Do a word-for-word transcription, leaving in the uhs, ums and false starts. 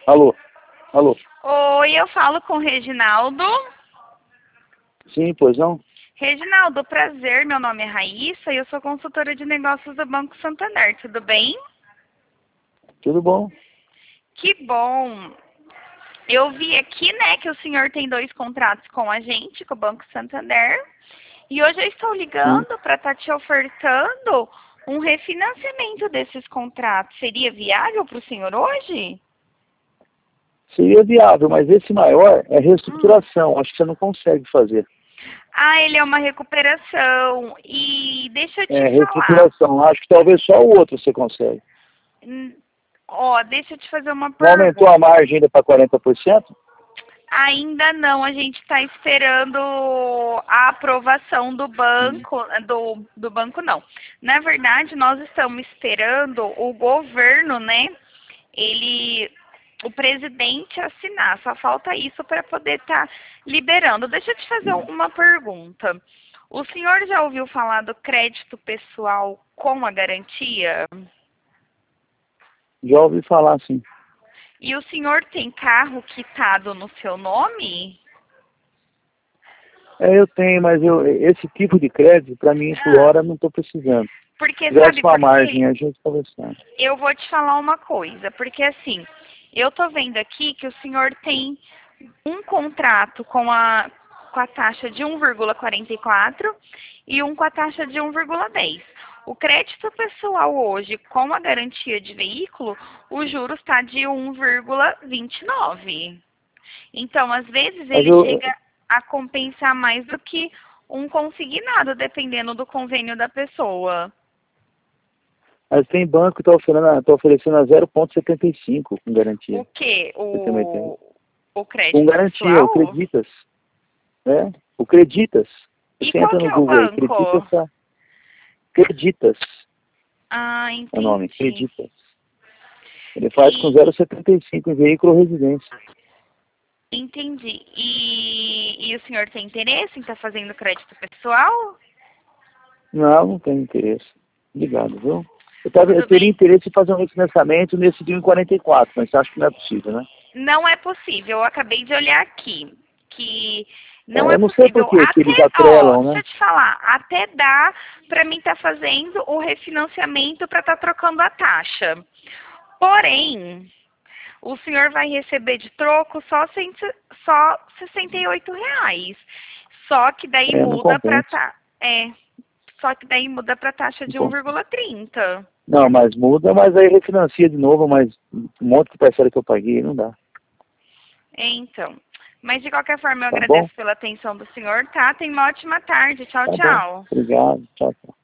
Alô? Alô? Oi, eu falo com o Reginaldo. Sim, pois não? Reginaldo, prazer, meu nome é Raíssa e eu sou consultora de negócios do Banco Santander, tudo bem? Tudo bom? Que bom! Eu vi aqui, né, que o senhor tem dois contratos com a gente, com o Banco Santander, e hoje eu estou Sim. ligando para estar te ofertando um refinanciamento desses contratos. Seria viável para o senhor hoje? Seria viável, mas esse maior é Hum. reestruturação. Acho que você não consegue fazer. Ah, ele é uma recuperação. E deixa eu te É, falar. reestruturação. Acho que talvez só o outro você consegue. Hum, Ó, deixa eu te fazer uma Não aumentou pergunta. a margem ainda para quarenta por cento? Ainda não, a gente está esperando a aprovação do Hum. banco, do, do banco não. Na verdade, nós estamos esperando o governo, né? Ele, o presidente assinar. Só falta isso para poder estar liberando. Deixa eu te fazer uma pergunta. O senhor já ouviu falar do crédito pessoal com a garantia? Já ouvi falar, sim. E o senhor tem carro quitado no seu nome? É, eu tenho, mas eu, esse tipo de crédito, para mim, por Ah, hora, não estou precisando. Se porque tivesse sabe com a por quê? margem, a gente conversando. Eu vou te falar uma coisa, porque assim, eu tô vendo aqui que o senhor tem um contrato com a, com a taxa de um vírgula quarenta e quatro e um com a taxa de um vírgula dez. O crédito pessoal hoje, com a garantia de veículo, o juro está de um vírgula vinte e nove. Então, às vezes, Mas ele eu, chega a compensar mais do que um consignado, dependendo do convênio da pessoa. mas tem banco que está oferecendo, tá oferecendo a zero vírgula setenta e cinco com garantia. O quê? Você tem uma ideia? O, o Com crédito garantia, o pessoal? Creditas. Né? O Creditas. E Você qual entra que no é o Google aí, Creditas, banco? tá? Creditas Ah, é o nome, entendi. Creditas. Ele faz com E, zero vírgula setenta e cinco em veículo ou residência. entendi. E, e o senhor tem interesse em estar fazendo crédito pessoal? Não, não tenho interesse. Obrigado, viu? Eu, tava, eu Tudo teria bem. interesse em fazer um refinanciamento nesse dia em quarenta e quatro, mas acho que não é possível, né? Não é possível. Eu acabei de olhar aqui que não É, é eu não sei por possível. que que eles Até, ó, atrelam, deixa né? eu te falar, até dá para mim estar fazendo o refinanciamento para estar trocando a taxa. Porém, o senhor vai receber de troco só, cento, só sessenta e oito reais. Só que daí É, não muda para compensa. tá, é, só que daí muda para taxa Não, de um compensa. vírgula trinta. Não, mas muda, mas aí refinancia de novo, mas um monte de parcela que eu paguei, não dá. Então, mas de qualquer forma eu Tá bom? agradeço pela atenção do senhor, tá? Tenha uma ótima tarde. Tchau, Tá bom. tchau. Obrigado. Tchau, tchau.